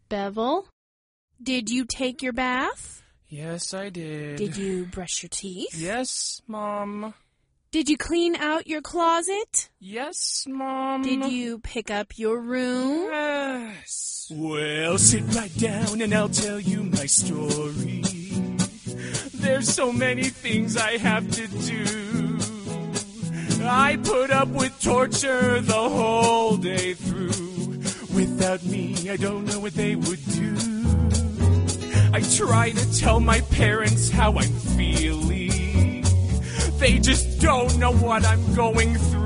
Bevel, did you take your bath? Yes, I did. Did you brush your teeth? Yes, Mom. Did you clean out your closet? Yes, Mom. Did you pick up your room? Yes. Well, sit right down and I'll tell you my story. There's so many things I have to do. I put up with torture the whole day through. Without me, I don't know what they would do. I try to tell my parents how I'm feeling. They just don't know what I'm going through.